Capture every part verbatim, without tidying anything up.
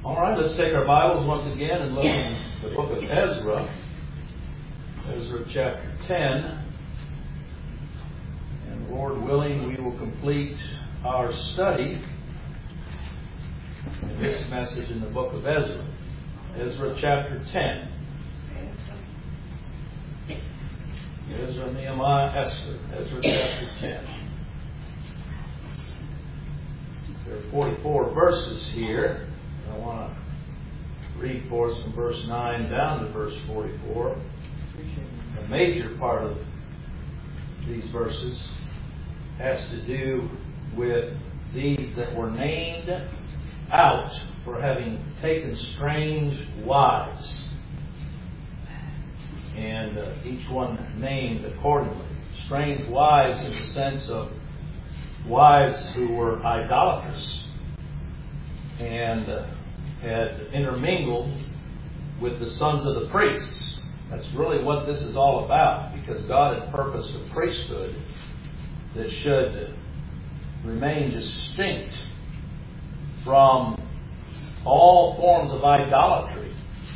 All right, let's take our Bibles once again and look in the book of Ezra. Ezra chapter ten. And Lord willing, we will complete our study in this message in the book of Ezra. Ezra chapter ten. Ezra, Nehemiah, Esther. Ezra chapter ten. There are forty-four verses here. I want to read for us from verse nine down to verse forty-four. A major part of these verses has to do with these that were named out for having taken strange wives. And uh, each one named accordingly. Strange wives in the sense of wives who were idolatrous and uh, had intermingled with the sons of the priests. That's really what this is all about, because God had purposed a priesthood that should remain distinct from all forms of idolatry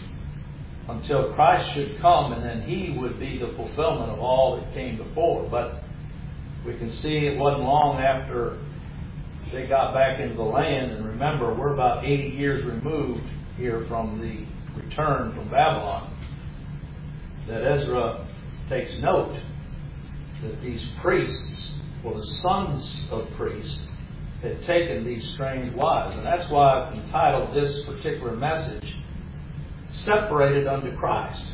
until Christ should come, and then He would be the fulfillment of all that came before. But we can see it wasn't long after they got back into the land, and remember, we're about eighty years removed here from the return from Babylon, that Ezra takes note that these priests, or the sons of priests, had taken these strange wives. And that's why I've entitled this particular message, Separated Unto Christ.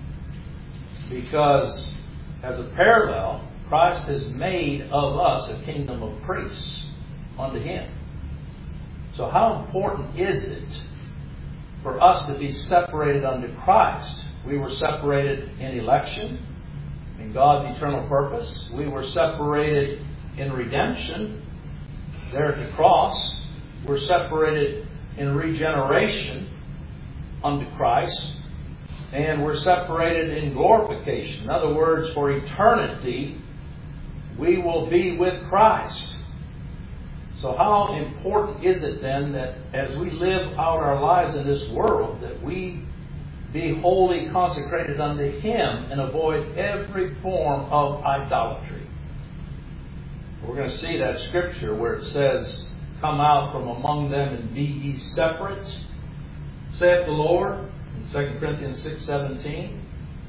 Because, as a parallel, Christ has made of us a kingdom of priests unto Him. So how important is it for us to be separated unto Christ? We were separated in election, in God's eternal purpose. We were separated in redemption, there at the cross. We're separated in regeneration unto Christ. And we're separated in glorification. In other words, for eternity, we will be with Christ. So how important is it then that as we live out our lives in this world, that we be wholly consecrated unto Him and avoid every form of idolatry? We're going to see that scripture where it says, "Come out from among them and be ye separate, saith the Lord," in Second Corinthians six seventeen.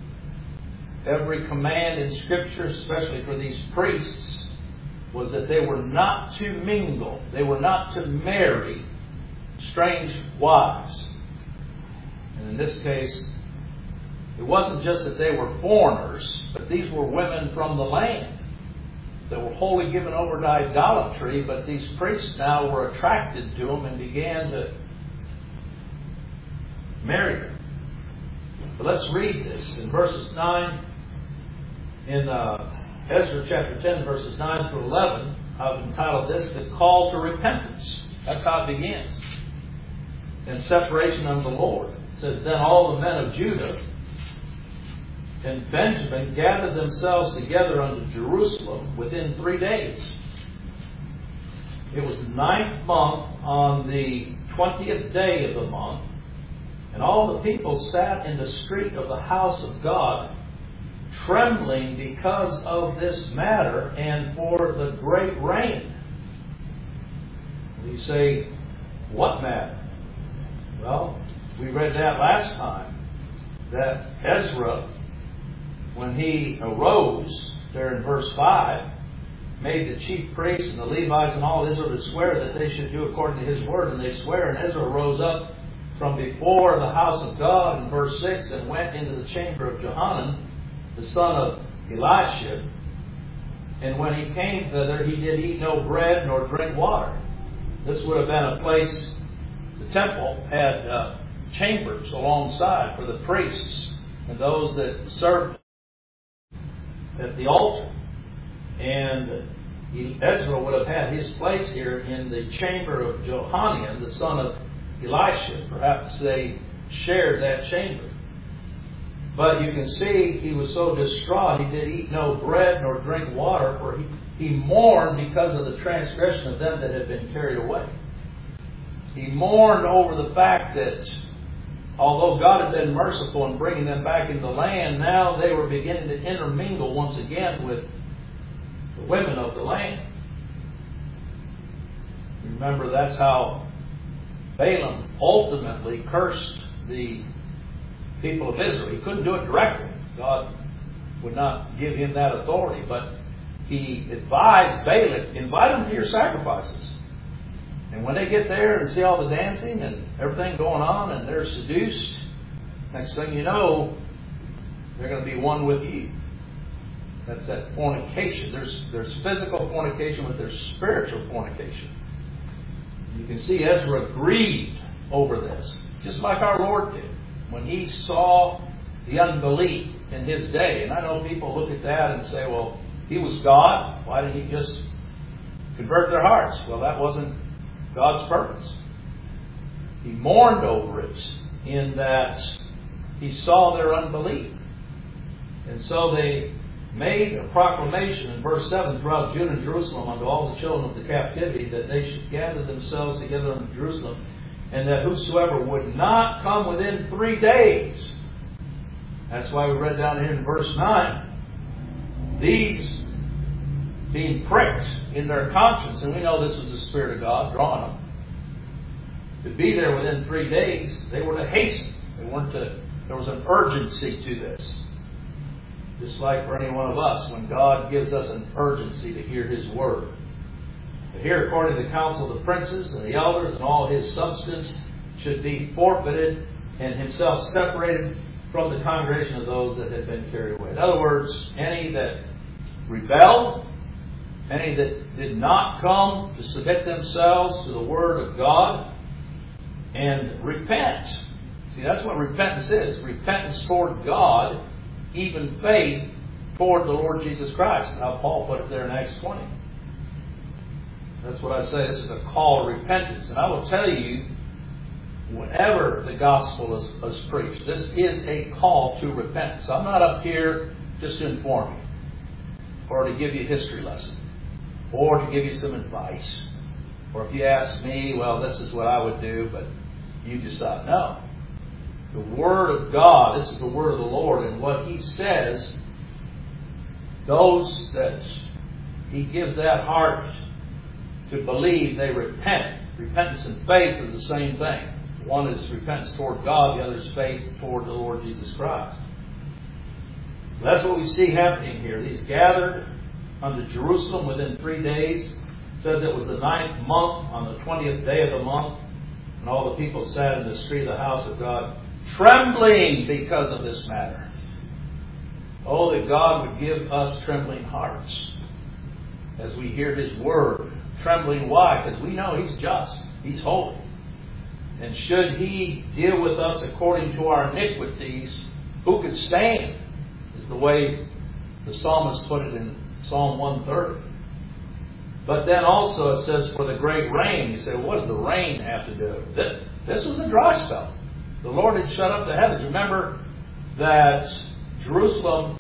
Every command in Scripture, especially for these priests, was that they were not to mingle, they were not to marry strange wives. And in this case, it wasn't just that they were foreigners, but these were women from the land that were wholly given over to idolatry, but these priests now were attracted to them and began to marry them. But let's read this in verses nine, in uh, Ezra chapter ten, verses nine through eleven. I've entitled this, The Call to Repentance. That's how it begins. And separation unto the Lord. It says, "Then all the men of Judah and Benjamin gathered themselves together unto Jerusalem within three days. It was the ninth month, on the twentieth day of the month, and all the people sat in the street of the house of God, trembling because of this matter and for the great rain." You say, what matter? Well, we read that last time, that Ezra, when he arose, there in verse five, made the chief priests and the Levites and all Israel to swear that they should do according to his word. And they swear, and Ezra rose up from before the house of God, in verse six, and went into the chamber of Johanan, the son of Elisha. And when he came thither, he did eat no bread nor drink water. This would have been a place, the temple had uh, chambers alongside for the priests and those that served at the altar. And Ezra would have had his place here in the chamber of Johanan, the son of Elisha. Perhaps they shared that chamber. But you can see he was so distraught, he did eat no bread nor drink water, for he, he mourned because of the transgression of them that had been carried away. he mourned over the fact that although God had been merciful in bringing them back into the land, now they were beginning to intermingle once again with the women of the land. Remember, that's how Balaam ultimately cursed the people of Israel. He couldn't do it directly. God would not give him that authority, but he advised Balak, invite them to your sacrifices. And when they get there and see all the dancing and everything going on and they're seduced, next thing you know, they're going to be one with you. That's that fornication. There's, there's physical fornication, but there's spiritual fornication. You can see Ezra grieved over this, just like our Lord did when he saw the unbelief in his day. And I know people look at that and say, well, he was God. Why didn't he just convert their hearts? Well, that wasn't God's purpose. He mourned over it in that he saw their unbelief. And so they made a proclamation in verse seven throughout Judah and Jerusalem unto all the children of the captivity that they should gather themselves together in Jerusalem, and that whosoever would not come within three days. That's why we read down here in verse nine. These being pricked in their conscience, and we know this was the Spirit of God drawing them to be there within three days. They were to hasten. They weren't to. There was an urgency to this. Just like for any one of us, when God gives us an urgency to hear His word. But here, according to the council of the princes and the elders, and all his substance should be forfeited, and himself separated from the congregation of those that had been carried away. In other words, any that rebelled, any that did not come to submit themselves to the word of God and repent. See, that's what repentance is. Repentance toward God, even faith toward the Lord Jesus Christ. How Paul put it there in Acts twenty. That's what I say. This is a call to repentance. And I will tell you, whenever the gospel is, is preached, this is a call to repentance. I'm not up here just to inform you, or to give you a history lesson, or to give you some advice. Or if you ask me, well, this is what I would do, but you decide. No. The Word of God, this is the Word of the Lord, and what He says, those that He gives that heart to believe, they repent. Repentance and faith are the same thing. One is repentance toward God, the other is faith toward the Lord Jesus Christ. So that's what we see happening here. These gathered unto Jerusalem within three days. It says it was the ninth month, on the twentieth day of the month, and all the people sat in the street of the house of God, trembling because of this matter. Oh, that God would give us trembling hearts as we hear His word. Trembling, why? Because we know He's just. He's holy. And should He deal with us according to our iniquities, who could stand? Is the way the psalmist put it in Psalm one thirty. But then also it says, for the great rain. You say, well, what does the rain have to do with it? This was a dry spell. The Lord had shut up the heavens. Remember that Jerusalem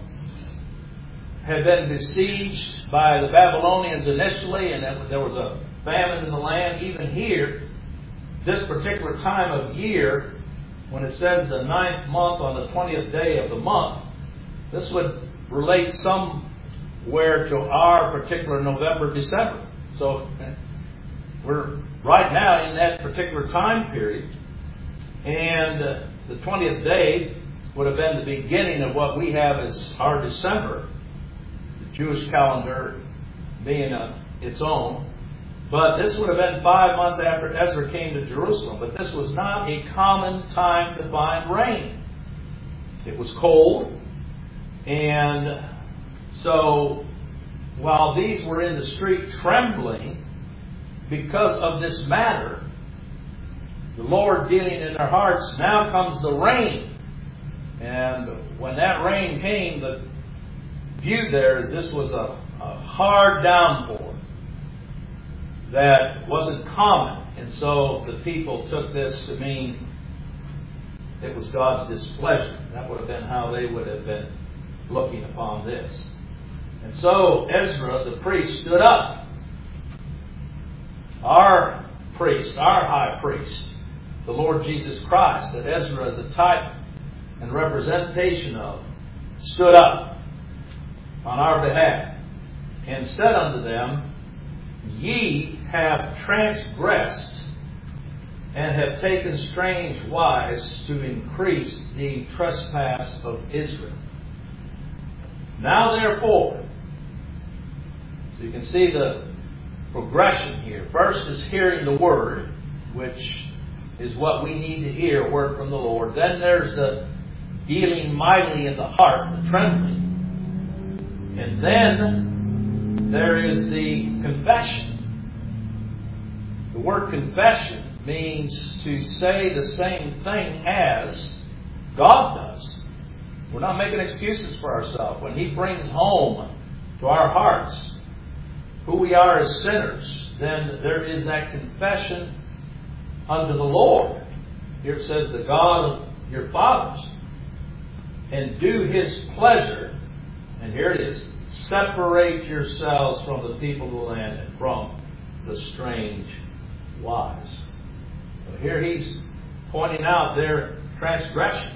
had been besieged by the Babylonians initially, and there was a famine in the land. Even here, this particular time of year, when it says the ninth month on the twentieth day of the month, this would relate somewhere to our particular November, December. So we're right now in that particular time period. And uh, the twentieth day would have been the beginning of what we have as our December, the Jewish calendar being uh, its own. But this would have been five months after Ezra came to Jerusalem. But this was not a common time to find rain. It was cold. And so while these were in the street trembling because of this matter, the Lord dealing in their hearts, now comes the rain. And when that rain came, the view there is this was a, a hard downpour that wasn't common. And so the people took this to mean it was God's displeasure. That would have been how they would have been looking upon this. And so Ezra, the priest, stood up. Our priest, our high priest, the Lord Jesus Christ, that Ezra, as a type and representation of, stood up on our behalf and said unto them, Ye have transgressed and have taken strange wise to increase the trespass of Israel. Now therefore, so you can see the progression here. First is hearing the word, which is what we need to hear, a word from the Lord. Then there's the dealing mightily in the heart, the trembling. And then there is the confession. The word confession means to say the same thing as God does. We're not making excuses for ourselves. When He brings home to our hearts who we are as sinners, then there is that confession unto the Lord. Here it says, the God of your fathers, and do His pleasure. And here it is, separate yourselves from the people of the land and from the strange wise. So here He's pointing out their transgression.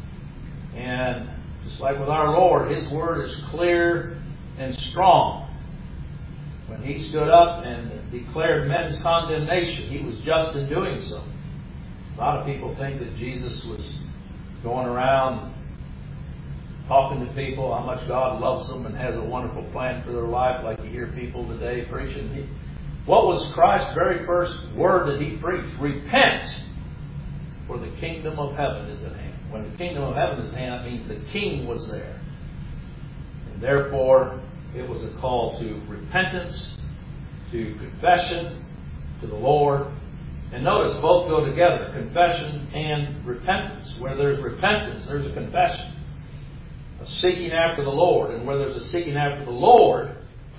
And just like with our Lord, His word is clear and strong. When He stood up and declared men's condemnation, He was just in doing so. A lot of people think that Jesus was going around talking to people how much God loves them and has a wonderful plan for their life, like you hear people today preaching. What was Christ's very first word that He preached? Repent, for the kingdom of heaven is at hand. When the kingdom of heaven is at hand, that means the King was there. And therefore, it was a call to repentance, to confession, to the Lord. And notice, both go together, confession and repentance. Where there's repentance, there's a confession. A seeking after the Lord. And where there's a seeking after the Lord,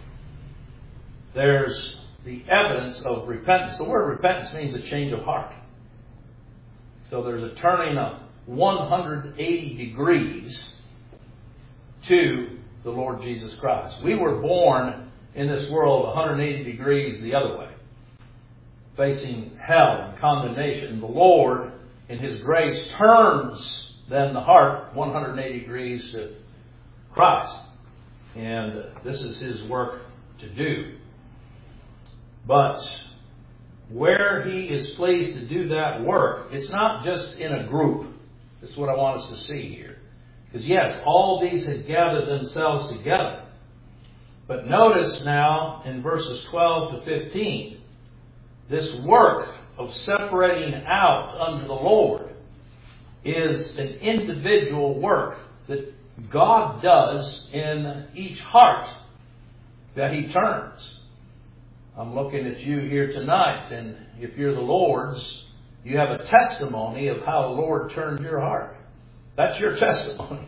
there's the evidence of repentance. The word repentance means a change of heart. So there's a turning of one hundred eighty degrees to the Lord Jesus Christ. We were born in this world one hundred eighty degrees the other way, facing hell and condemnation. The Lord, in His grace, turns then the heart one hundred eighty degrees to Christ. And this is His work to do. But where He is pleased to do that work, it's not just in a group. This is what I want us to see here. Because yes, all these had gathered themselves together. But notice now in verses twelve to fifteen, this work of separating out unto the Lord is an individual work that God does in each heart that He turns. I'm looking at you here tonight, and if you're the Lord's, you have a testimony of how the Lord turned your heart. That's your testimony.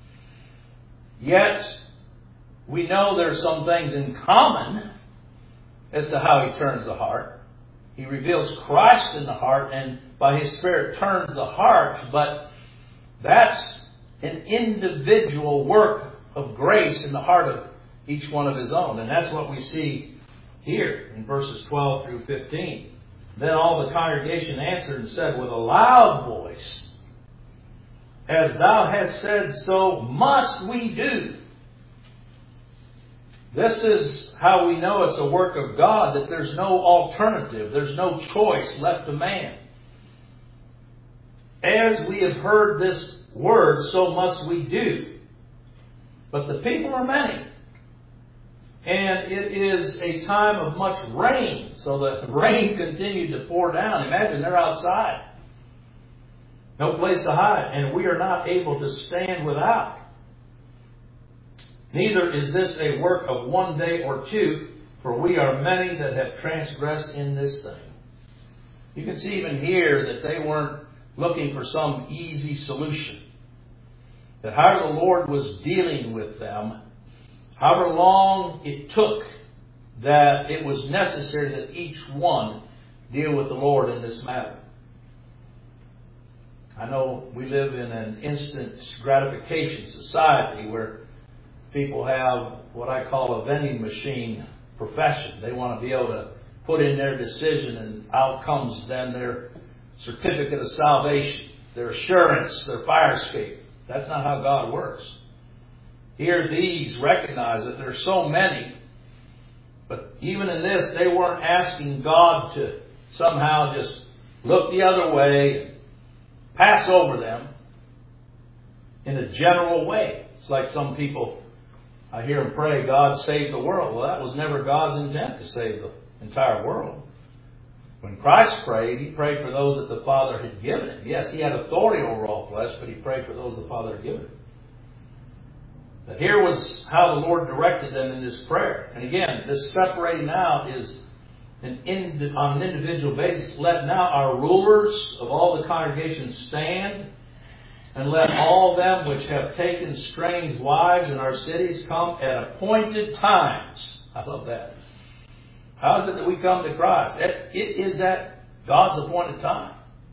Yet, we know there's some things in common as to how He turns the heart. He reveals Christ in the heart, and by His Spirit turns the heart, but that's an individual work of grace in the heart of each one of His own. And that's what we see here in verses twelve through fifteen. Then all the congregation answered and said with a loud voice, As thou hast said, so must we do. This is how we know it's a work of God, that there's no alternative. There's no choice left to man. As we have heard this word, so must we do. But the people are many. And it is a time of much rain. So the rain continued to pour down. Imagine they're outside. No place to hide. And we are not able to stand without. Neither is this a work of one day or two, for we are many that have transgressed in this thing. You can see even here that they weren't looking for some easy solution. That however the Lord was dealing with them, however long it took, that it was necessary that each one deal with the Lord in this matter. I know we live in an instant gratification society where people have what I call a vending machine profession. They want to be able to put in their decision, and out comes then their certificate of salvation, their assurance, their fire escape. That's not how God works. Here these recognize that there are so many, but even in this, they weren't asking God to somehow just look the other way and pass over them in a general way. It's like some people, I hear them pray, God save the world. Well, that was never God's intent to save the entire world. When Christ prayed, He prayed for those that the Father had given Him. Yes, He had authority over all flesh, but He prayed for those the Father had given Him. But here was how the Lord directed them in this prayer. And again, this separating out is an ind- on an individual basis. Let now our rulers of all the congregations stand, and let all them which have taken strange wives in our cities come at appointed times. I love that. How is it that we come to Christ? It, it is at God's appointed time.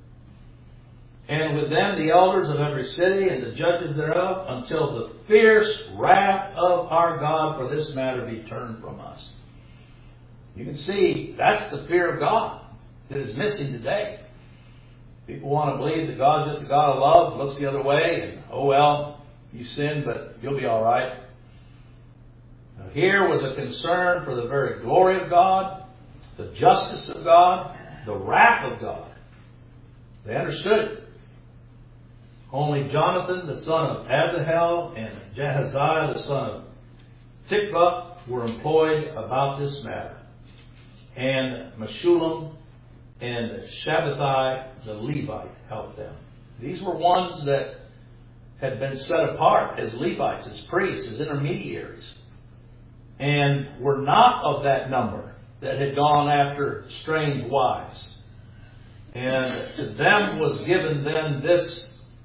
And with them the elders of every city and the judges thereof, until the fierce wrath of our God for this matter be turned from us. You can see that's the fear of God that is missing today. People want to believe that God's just a God of love, looks the other way, and oh well, you sin, but you'll be all right. Now, here was a concern for the very glory of God, the justice of God, the wrath of God. They understood it. Only Jonathan, the son of Asahel, and Jahaziah, the son of Tikvah, were employed about this matter. And Meshullam and Shabbatai, the Levite, helped them. These were ones that had been set apart as Levites, as priests, as intermediaries, and were not of that number that had gone after strange wives. And to them was given then this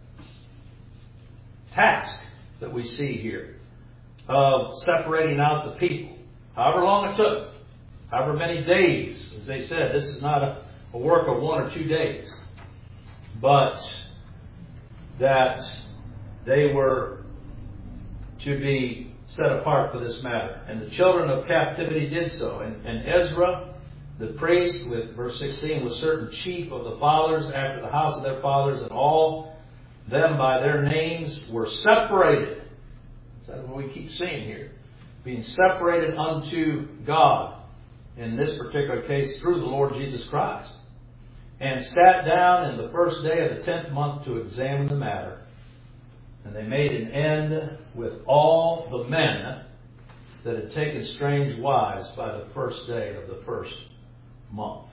task that we see here of separating out the people. However long it took, however many days, as they said, this is not a, a work of one or two days, but that they were to be set apart for this matter. And the children of captivity did so. And, and Ezra, the priest, with verse sixteen, was certain chief of the fathers after the house of their fathers, and all them by their names were separated. That's what we keep seeing here. Being separated unto God, in this particular case through the Lord Jesus Christ. And sat down in the first day of the tenth month to examine the matter. And they made an end with all the men that had taken strange wives by the first day of the first month.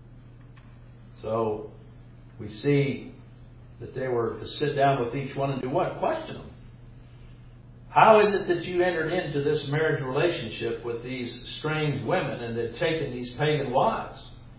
So we see that they were to sit down with each one and do what? Question them. How is it that you entered into this marriage relationship with these strange women and had taken these pagan wives?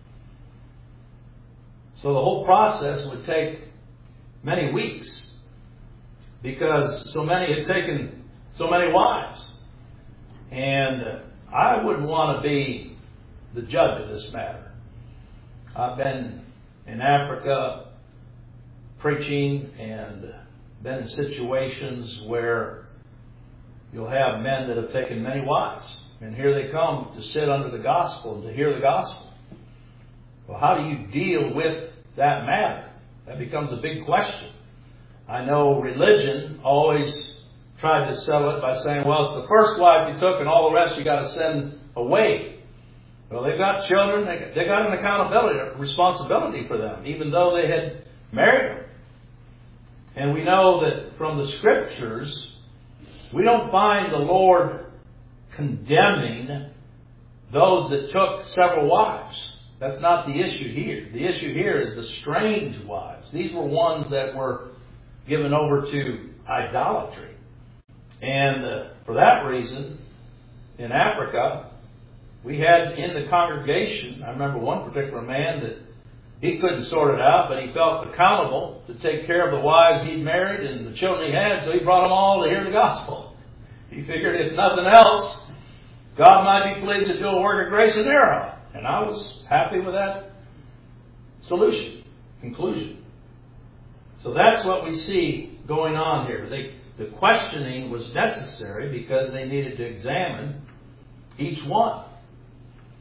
So the whole process would take many weeks because so many had taken so many wives. And I wouldn't want to be the judge of this matter. I've been in Africa preaching and been in situations where you'll have men that have taken many wives. And here they come to sit under the gospel and to hear the gospel. Well, how do you deal with that matter? That becomes a big question. I know religion always tried to settle it by saying, well, it's the first wife you took and all the rest you got to send away. Well, they've got children. They, they got an accountability, a responsibility for them, even though they had married them. And we know that from the Scriptures, we don't find the Lord condemning those that took several wives. That's not the issue here. The issue here is the strange wives. These were ones that were given over to idolatry. And uh, for that reason, in Africa, we had in the congregation, I remember one particular man that he couldn't sort it out, but he felt accountable to take care of the wives he'd married and the children he had, so he brought them all to hear the gospel. He figured if nothing else, God might be pleased to do a work of grace in their heart. And I was happy with that solution, conclusion. So that's what we see going on here. They, the questioning was necessary because they needed to examine each one.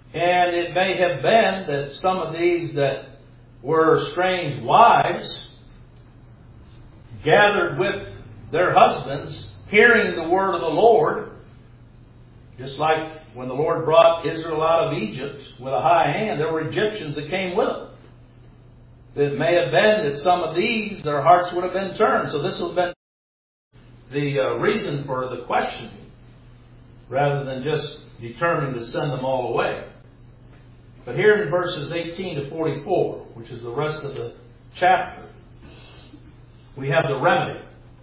And it may have been that some of these that were strange wives gathered with their husbands, hearing the word of the Lord, just like when the Lord brought Israel out of Egypt with a high hand, there were Egyptians that came with them. It may have been that some of these, their hearts would have been turned. So this would have been the uh, reason for the questioning, rather than just determining to send them all away. But here in verses eighteen to forty-four, which is the rest of the chapter, we have the remedy.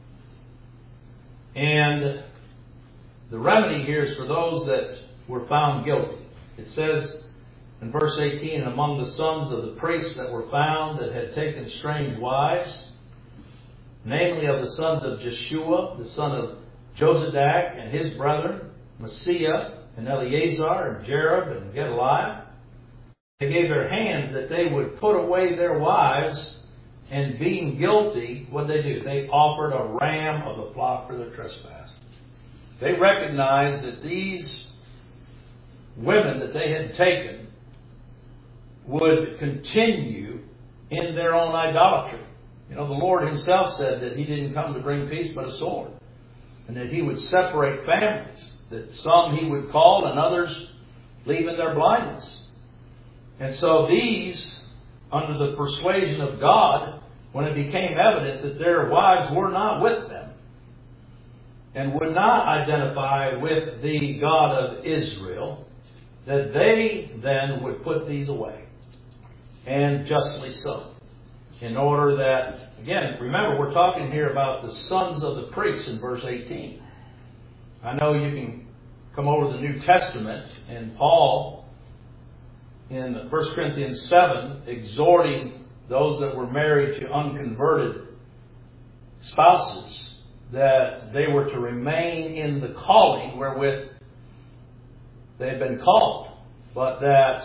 And the remedy here is for those that were found guilty. It says in verse eighteen, and among the sons of the priests that were found that had taken strange wives, namely of the sons of Jeshua, the son of Josadak, and his brethren, Messiah, and Eleazar, and Jerub, and Gedaliah, they gave their hands that they would put away their wives, and being guilty, what did they do? They offered a ram of the flock for their trespass. They recognized that these women that they had taken would continue in their own idolatry. You know, the Lord Himself said that He didn't come to bring peace but a sword, and that He would separate families, that some He would call and others leave in their blindness. And so these, under the persuasion of God, when it became evident that their wives were not with them and would not identify with the God of Israel, that they then would put these away. And justly so. In order that, again, remember, we're talking here about the sons of the priests in verse eighteen. I know you can come over to the New Testament, and Paul, in First Corinthians seven, exhorting those that were married to unconverted spouses that they were to remain in the calling wherewith they had been called, but that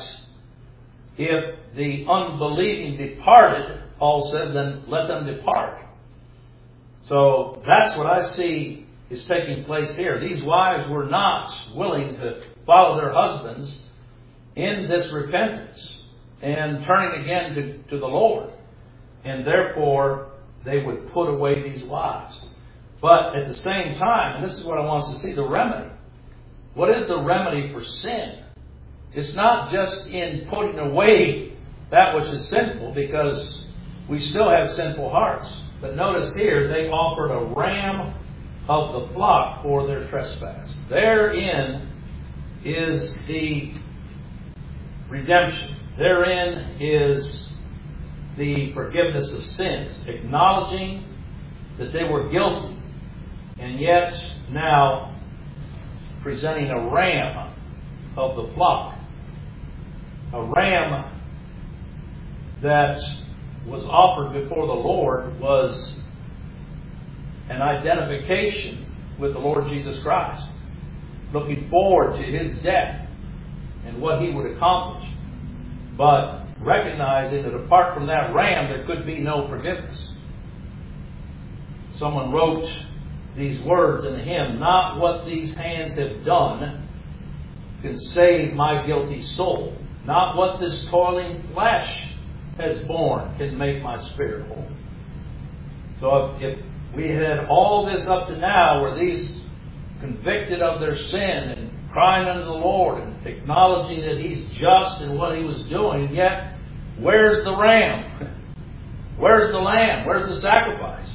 if the unbelieving departed, Paul said, then let them depart. So that's what I see is taking place here. These wives were not willing to follow their husbands in this repentance and turning again to, to the Lord. And therefore, they would put away these wives. But at the same time, and this is what I want us to see, the remedy. What is the remedy for sin? It's not just in putting away that which is sinful, because we still have sinful hearts. But notice here, they offered a ram of the flock for their trespass. Therein is the redemption. Therein is the forgiveness of sins, acknowledging that they were guilty, and yet now presenting a ram of the flock. A ram that was offered before the Lord was an identification with the Lord Jesus Christ, looking forward to His death and what He would accomplish, but recognizing that apart from that ram there could be no forgiveness. Someone wrote these words in the hymn, "Not what these hands have done can save my guilty soul. Not what this toiling flesh has borne can make my spirit whole." So if, if we had all this up to now, where these convicted of their sin and crying unto the Lord and acknowledging that He's just in what He was doing, yet where's the ram? Where's the lamb? Where's the sacrifice?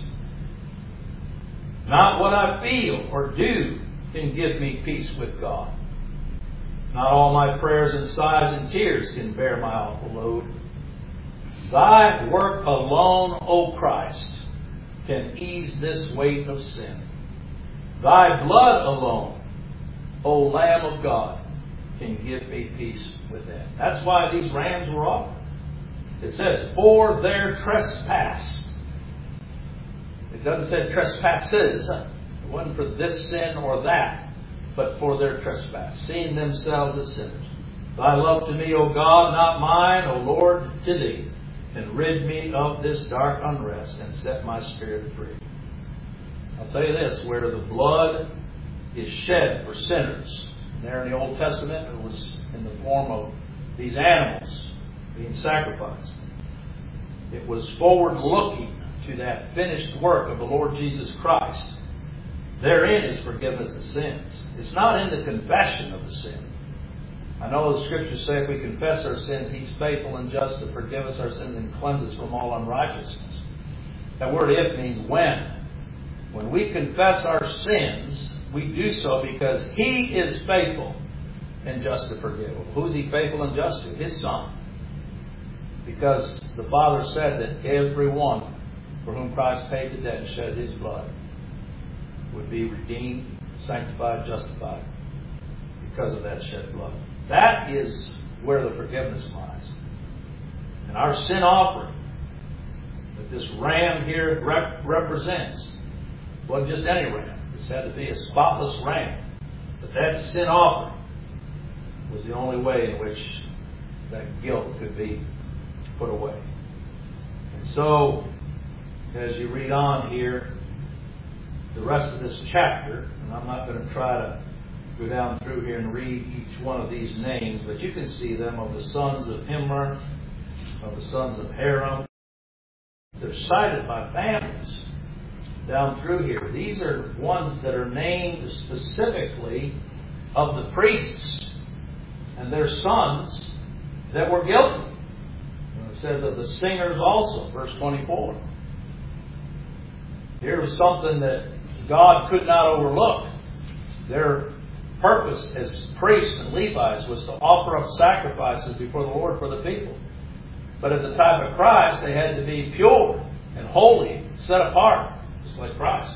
Not what I feel or do can give me peace with God. Not all my prayers and sighs and tears can bear my awful load. Thy work alone, O Christ, can ease this weight of sin. Thy blood alone, O Lamb of God, can give me peace within. That's why these rams were offered. It says, for their trespass. It doesn't say trespasses. It wasn't for this sin or that, but for their trespass, seeing themselves as sinners. Thy love to me, O God, not mine, O Lord, to Thee, can rid me of this dark unrest and set my spirit free. I'll tell you this, where the blood is shed for sinners, And there in the Old Testament, it was in the form of these animals being sacrificed. It was forward-looking to that finished work of the Lord Jesus Christ. Therein is forgiveness of sins. It's not in the confession of the sin. I know the Scriptures say if we confess our sins, He's faithful and just to forgive us our sins and cleanse us from all unrighteousness. That word "if" means when. When we confess our sins, we do so because He is faithful and just to forgive. Who's He faithful and just to? His Son. Because the Father said that everyone for whom Christ paid the debt and shed His blood would be redeemed, sanctified, justified because of that shed blood. That is where the forgiveness lies. And our sin offering that this ram here rep- represents wasn't just any ram. This had to be a spotless ram. But that sin offering was the only way in which that guilt could be put away. And so, as you read on here, the rest of this chapter, and I'm not going to try to go down through here and read each one of these names, but you can see them of the sons of Immer, of the sons of Haram. They're cited by families down through here. These are ones that are named specifically of the priests and their sons that were guilty. And it says of the singers also, verse twenty-four. Here was something that God could not overlook. Their purpose as priests and Levites was to offer up sacrifices before the Lord for the people. But as a type of Christ, they had to be pure and holy, set apart, just like Christ.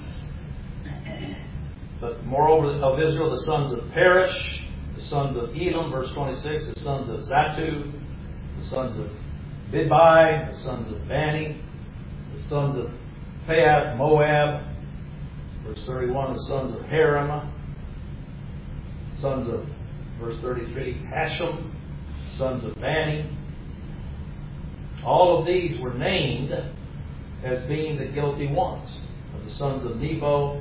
But moreover of Israel, the sons of Perish, the sons of Elam, verse twenty-six, the sons of Zatu, the sons of Bidbai, the sons of Bani, the sons of Paath, Moab, verse thirty-one, the sons of Haram, sons of, verse thirty-three, Hashem, sons of Bani. All of these were named as being the guilty ones of the sons of Nebo.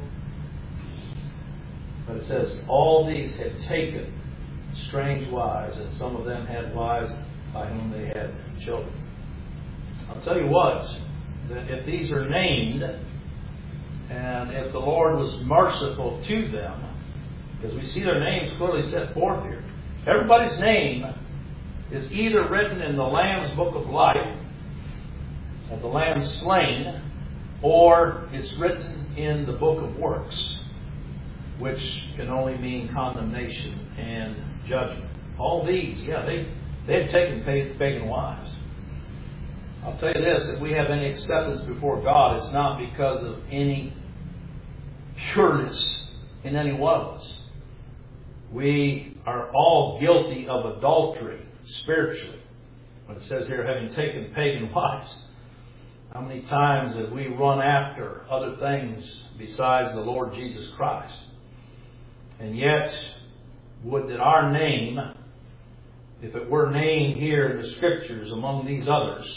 But it says all these had taken strange wives, and some of them had wives by whom they had children. I'll tell you what, that if these are named, and if the Lord was merciful to them, because we see their names clearly set forth here. Everybody's name is either written in the Lamb's Book of Life, of the Lamb slain, or it's written in the Book of Works, which can only mean condemnation and judgment. All these, yeah, they, they've taken pagan wives. I'll tell you this, if we have any acceptance before God, it's not because of any pureness in any one of us. We are all guilty of adultery spiritually. When it says here, having taken pagan wives, how many times have we run after other things besides the Lord Jesus Christ? And yet, would that our name, if it were named here in the Scriptures among these others,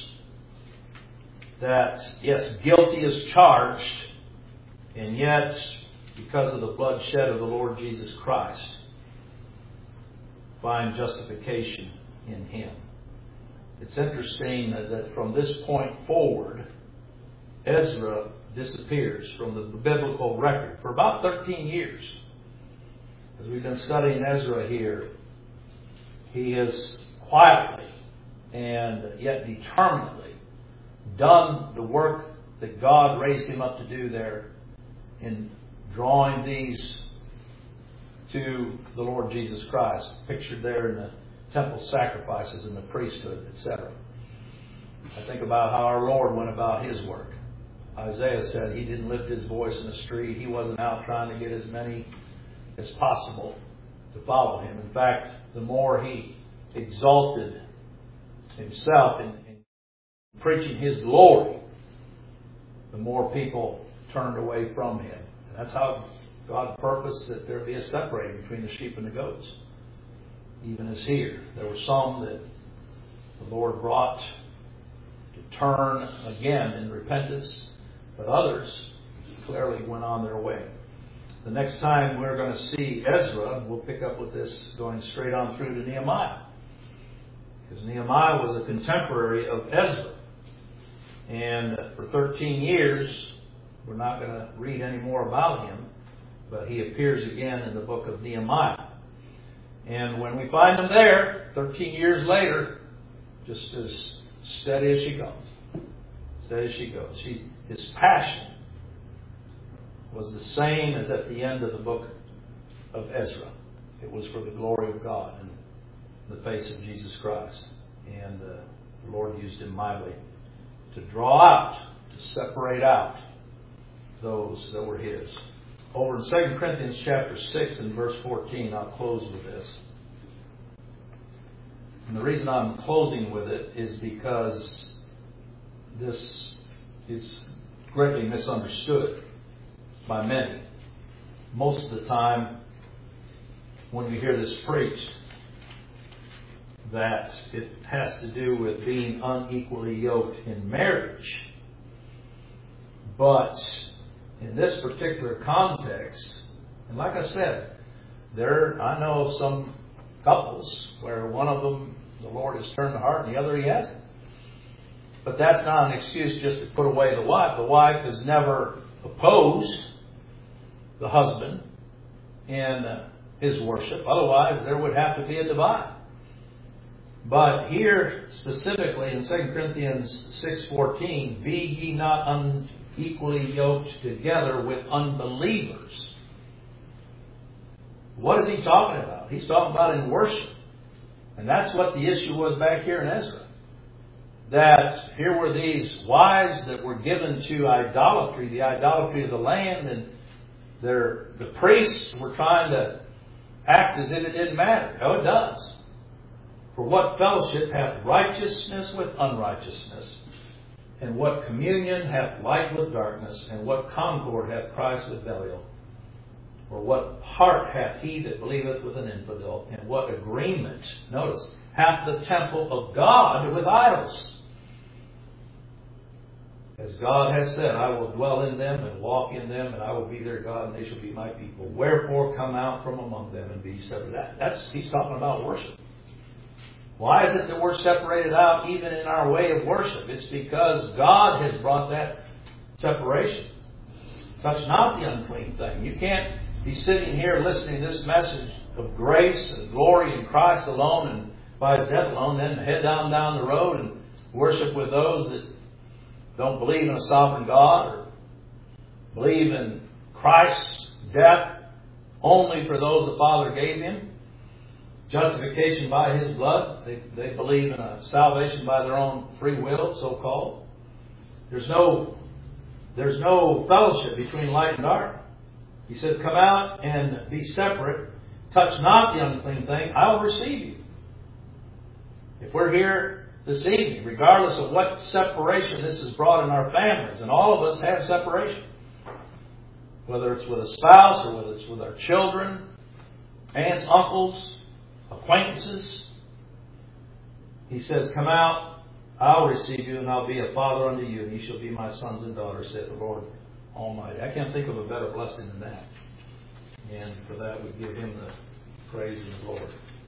that, yes, guilty is charged, and yet, because of the blood shed of the Lord Jesus Christ, find justification in Him. It's interesting that from this point forward, Ezra disappears from the biblical record for about thirteen years. As we've been studying Ezra here, he has quietly and yet determinedly done the work that God raised him up to do there in drawing these to the Lord Jesus Christ, pictured there in the temple sacrifices and the priesthood, et cetera. I think about how our Lord went about His work. Isaiah said He didn't lift His voice in the street. He wasn't out trying to get as many as possible to follow Him. In fact, the more He exalted Himself in, in preaching His glory, the more people turned away from Him. And that's how God purposed that there be a separating between the sheep and the goats. Even as here, there were some that the Lord brought to turn again in repentance, but others clearly went on their way. the next time we're going to see Ezra, we'll pick up with this going straight on through to Nehemiah. Because Nehemiah was a contemporary of Ezra. And for thirteen years, we're not going to read any more about him, but he appears again in the book of Nehemiah. And when we find him there, thirteen years later, just as steady as she goes. Steady as she goes. She, his passion was the same as at the end of the book of Ezra. It was for the glory of God and the face of Jesus Christ. And uh, the Lord used him mightily to draw out, to separate out those that were his. Over in Second Corinthians chapter six and verse fourteen, I'll close with this. And the reason I'm closing with it is because this is greatly misunderstood by many. Most of the time, when we hear this preached, that it has to do with being unequally yoked in marriage. But in this particular context, and like I said, there I know of some couples where one of them, the Lord has turned the heart, and the other He hasn't. But that's not an excuse just to put away the wife. The wife has never opposed the husband in his worship. Otherwise, there would have to be a divide. But here, specifically in Second Corinthians six fourteen, be ye not unequally yoked together with unbelievers. What is he talking about? He's talking about in worship. And that's what the issue was back here in Ezra. That here were these wives that were given to idolatry, the idolatry of the land, and their, the priests were trying to act as if it didn't matter. No, it does. For what fellowship hath righteousness with unrighteousness? And what communion hath light with darkness? And what concord hath Christ with Belial? Or what part hath he that believeth with an infidel? And what agreement, notice, hath the temple of God with idols? As God has said, I will dwell in them and walk in them, and I will be their God, and they shall be my people. Wherefore come out from among them and be separate. That, that's He's talking about worship. Why is it that we're separated out even in our way of worship? It's because God has brought that separation. Touch not the unclean thing. You can't be sitting here listening to this message of grace and glory in Christ alone and by His death alone, then head down down the road and worship with those that don't believe in a sovereign God or believe in Christ's death only for those the Father gave Him. Justification by His blood. They, they believe in a salvation by their own free will, so-called. There's no, there's no fellowship between light and dark. He says, come out and be separate. Touch not the unclean thing. I will receive you. If we're here this evening, regardless of what separation this has brought in our families, and all of us have separation, whether it's with a spouse or whether it's with our children, aunts, uncles, acquaintances, He says, come out, I'll receive you, and I'll be a father unto you, and ye shall be my sons and daughters, saith the Lord Almighty. I can't think of a better blessing than that. And for that we give Him the praise and the glory.